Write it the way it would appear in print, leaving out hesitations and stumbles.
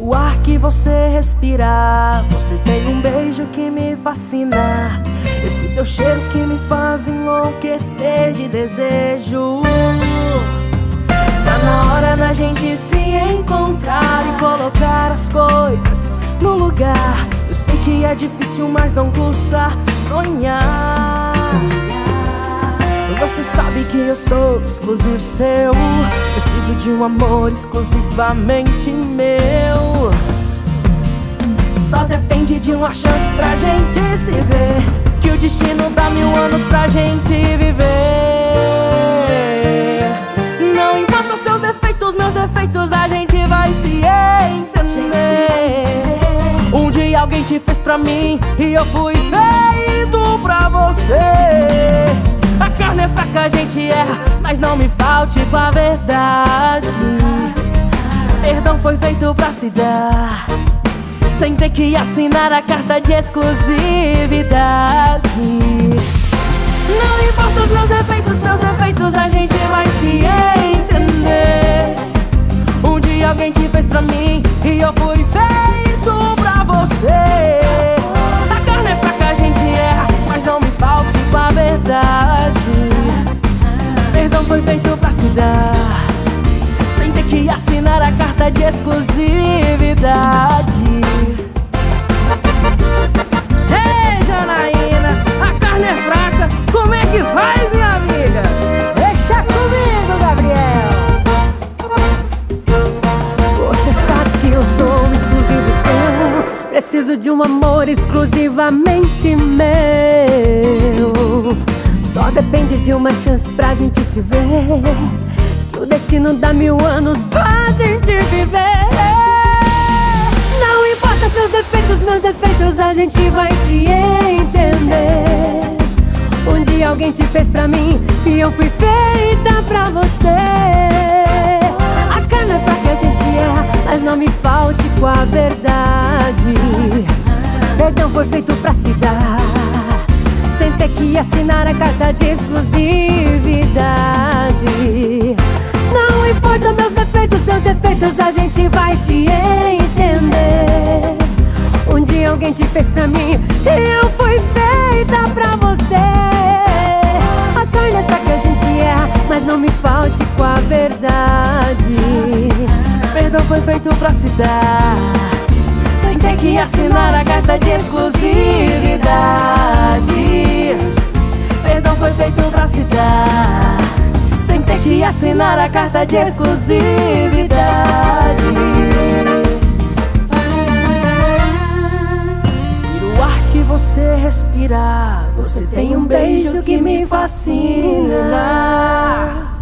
o ar que você respira. Você tem um beijo que me fascina, esse teu cheiro que me faz enlouquecer de desejo. Tá na hora da gente se encontrar e colocar as coisas no lugar. Eu sei que é difícil, mas não custa sonhar. Você sabe que eu sou exclusivo seu, preciso de um amor exclusivamente meu. Só depende de uma chance pra gente se ver, que o destino dá 1000 anos pra gente viver. Não importa os seus defeitos, meus defeitos, a gente vai se entender. Um dia alguém te fez pra mim e eu fui feito pra você. A carne é fraca, a gente erra, mas não me falte com a verdade. Perdão foi feito pra se dar, sem ter que assinar a carta de exclusividade. Não importa os meus defeitos, seus defeitos, a gente vai se entender. Um dia alguém te fez pra mim e eu fui feito pra você. A carne é fraca, a gente erra, mas não me falte com a verdade. Perdão foi feito pra se dar, sem ter que assinar a carta de exclusividade. Ei, Janaína, a carne é fraca, como é que faz, minha amiga? Deixa comigo, Gabriel. Você sabe que eu sou exclusivo seu, preciso de um amor exclusivamente meu. Só depende de uma chance pra gente se ver, que o destino dá 1000 anos pra gente viver. Não importa seus defeitos, meus defeitos, a gente vai se entender. Um dia alguém te fez pra mim e eu fui feita pra você. A carne é fraca, a gente erra, mas não me falte com a verdade. Perdão foi feito pra se dar, sem ter que assinar a carta de exclusividade. Não importa meus defeitos, seus defeitos, a gente vai se entender. Um dia alguém te fez pra mim e eu fui feita pra você. A carne é fraca, a gente erra, mas não me falte com a verdade. Perdão foi feito pra se dar, sem ter que assinar a carta de exclusividade. Perdão foi feito pra se dar, sem ter que assinar a carta de exclusividade. Respiro o ar que você respira, você tem um beijo que me fascina.